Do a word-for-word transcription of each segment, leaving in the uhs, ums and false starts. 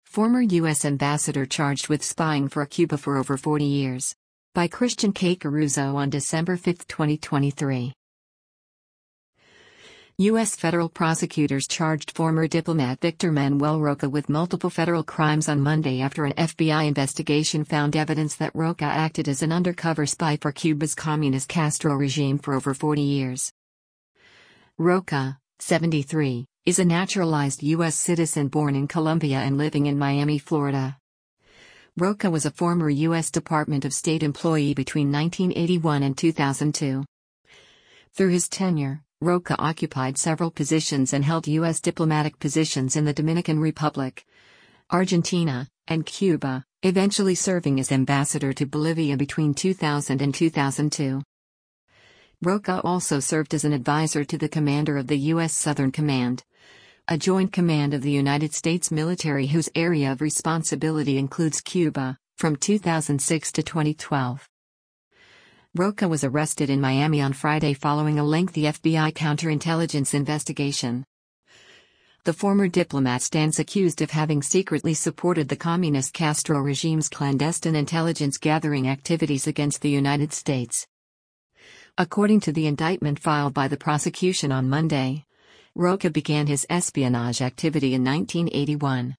Former U S ambassador charged with spying for Cuba for over forty years. By Christian K. Caruso on December fifth, twenty twenty-three. U S federal prosecutors charged former diplomat Victor Manuel Roca with multiple federal crimes on Monday after an F B I investigation found evidence that Roca acted as an undercover spy for Cuba's communist Castro regime for over forty years. Roca, seventy-three, is a naturalized U S citizen born in Colombia and living in Miami, Florida. Roca was a former U S Department of State employee between nineteen eighty-one and two thousand two. Through his tenure, Roca occupied several positions and held U S diplomatic positions in the Dominican Republic, Argentina, and Cuba, eventually serving as ambassador to Bolivia between two thousand and two thousand two. Roca also served as an advisor to the commander of the U S Southern Command, a joint command of the United States military whose area of responsibility includes Cuba, from two thousand six to twenty twelve. Roca was arrested in Miami on Friday following a lengthy F B I counterintelligence investigation. The former diplomat stands accused of having secretly supported the communist Castro regime's clandestine intelligence gathering activities against the United States. According to the indictment filed by the prosecution on Monday, Roca began his espionage activity in nineteen eighty-one.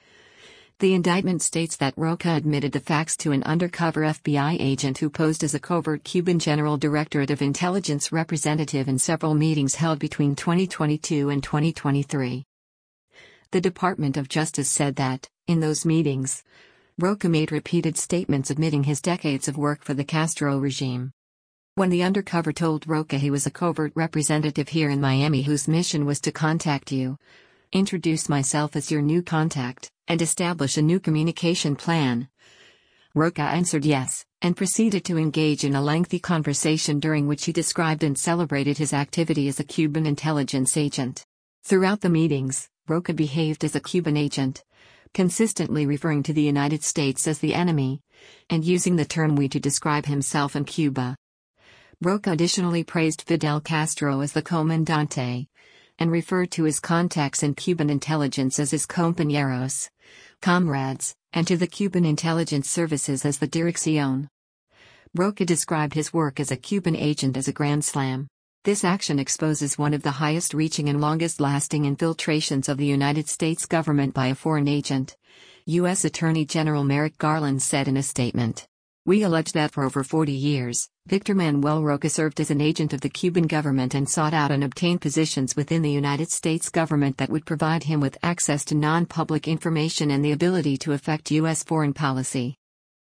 The indictment states that Roca admitted the facts to an undercover F B I agent who posed as a covert Cuban General Directorate of Intelligence representative in several meetings held between twenty twenty-two and twenty twenty-three. The Department of Justice said that, in those meetings, Roca made repeated statements admitting his decades of work for the Castro regime. When the undercover told Roca he was a covert representative here in Miami whose mission was to contact you, introduce myself as your new contact, and establish a new communication plan, Roca answered yes, and proceeded to engage in a lengthy conversation during which he described and celebrated his activity as a Cuban intelligence agent. Throughout the meetings, Roca behaved as a Cuban agent, consistently referring to the United States as the enemy, and using the term we to describe himself and Cuba. Roca additionally praised Fidel Castro as the comandante, and referred to his contacts in Cuban intelligence as his compañeros, comrades, and to the Cuban intelligence services as the Dirección. Roca described his work as a Cuban agent as a grand slam. This action exposes one of the highest-reaching and longest-lasting infiltrations of the United States government by a foreign agent, U S Attorney General Merrick Garland said in a statement. We allege that for over forty years, Victor Manuel Roca served as an agent of the Cuban government and sought out and obtained positions within the United States government that would provide him with access to non-public information and the ability to affect U S foreign policy.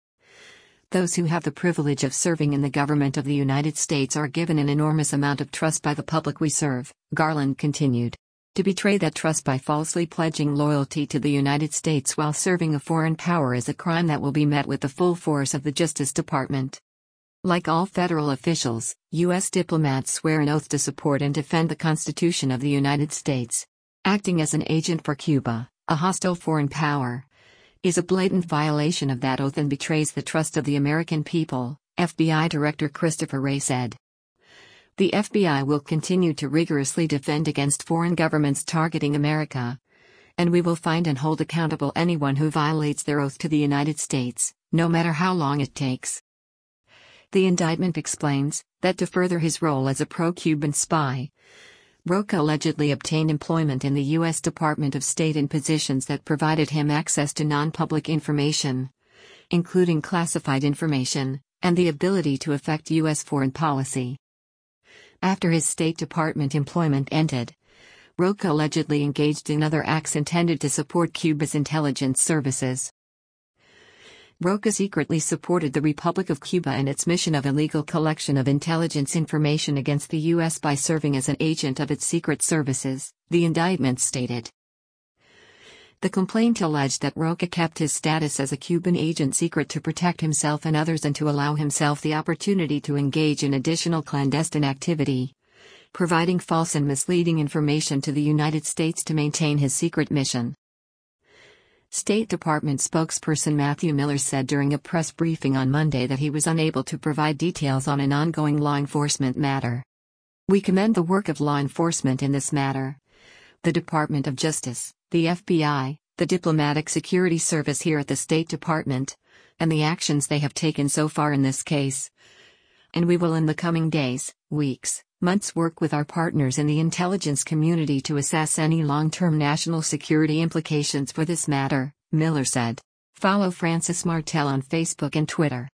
Those who have the privilege of serving in the government of the United States are given an enormous amount of trust by the public we serve, Garland continued. To betray that trust by falsely pledging loyalty to the United States while serving a foreign power is a crime that will be met with the full force of the Justice Department. Like all federal officials, U S diplomats swear an oath to support and defend the Constitution of the United States. Acting as an agent for Cuba, a hostile foreign power, is a blatant violation of that oath and betrays the trust of the American people, F B I Director Christopher Wray said. The F B I will continue to rigorously defend against foreign governments targeting America, and we will find and hold accountable anyone who violates their oath to the United States, no matter how long it takes. The indictment explains that to further his role as a pro-Cuban spy, Roca allegedly obtained employment in the U S Department of State in positions that provided him access to non-public information, including classified information, and the ability to affect U S foreign policy. After his State Department employment ended, Roca allegedly engaged in other acts intended to support Cuba's intelligence services. Roca secretly supported the Republic of Cuba and its mission of illegal collection of intelligence information against the U S by serving as an agent of its secret services, the indictment stated. The complaint alleged that Roca kept his status as a Cuban agent secret to protect himself and others and to allow himself the opportunity to engage in additional clandestine activity, providing false and misleading information to the United States to maintain his secret mission. State Department spokesperson Matthew Miller said during a press briefing on Monday that he was unable to provide details on an ongoing law enforcement matter. We commend the work of law enforcement in this matter. The Department of Justice, the F B I, the Diplomatic Security Service here at the State Department, and the actions they have taken so far in this case. And we will in the coming days, weeks, months work with our partners in the intelligence community to assess any long-term national security implications for this matter, Miller said. Follow Francis Martel on Facebook and Twitter.